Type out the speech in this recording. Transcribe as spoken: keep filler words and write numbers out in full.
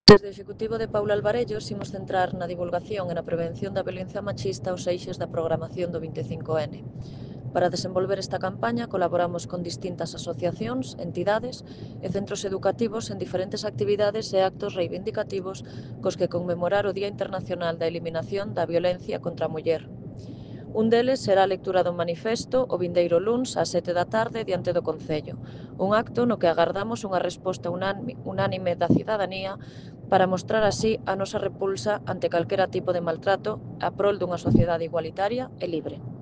Desde o Executivo de Paula Alvarellos imos centrar na divulgación e na prevención da violencia machista os eixes da programación do vinte e cinco ene. Para desenvolver esta campaña colaboramos con distintas asociacións, entidades e centros educativos en diferentes actividades e actos reivindicativos cos que conmemorar o Día Internacional da Eliminación da Violencia contra a Muller. Un deles será a lectura do manifesto o vindeiro luns ás sete da tarde diante do Concello, un acto no que agardamos unha resposta unánime da cidadanía para mostrar así a nosa repulsa ante calquera tipo de maltrato a prol dunha sociedade igualitaria e libre.